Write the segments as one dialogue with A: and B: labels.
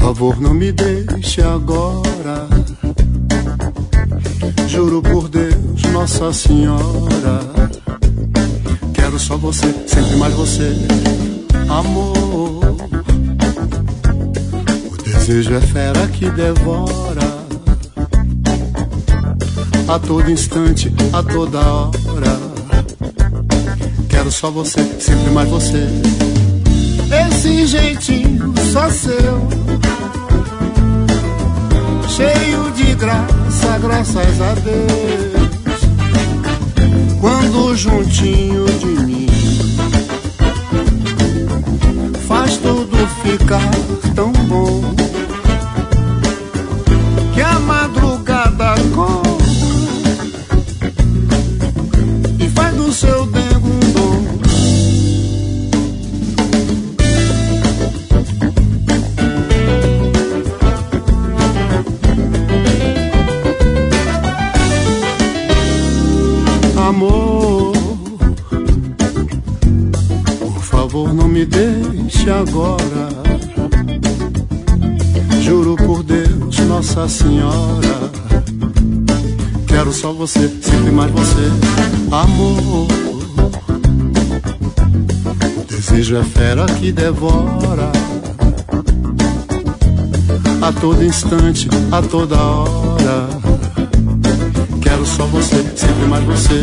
A: favor, não me deixe agora. Juro por Deus, Nossa Senhora, quero só você, sempre mais você, amor. O desejo é fera que devora, a todo instante, a toda hora. Quero só você, sempre mais você. Esse jeitinho só seu, cheio de graça, graças a Deus. Quando juntinho de mim, faz tudo ficar tão bom, que a madrugada corre e faz do seu dengo um dom. Amor, por favor, não me deixe agora. Juro por Deus, Nossa Senhora, quero só você, sempre mais você, amor. O desejo é fera que devora, a todo instante, a toda hora. Quero só você, sempre mais você.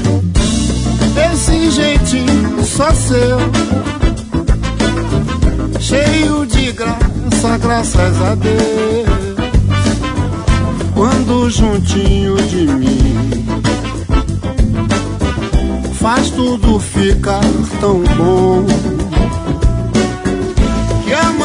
A: Esse jeitinho só seu, cheio de graça, graças a Deus. Quando juntinho de mim, faz tudo ficar tão bom, que a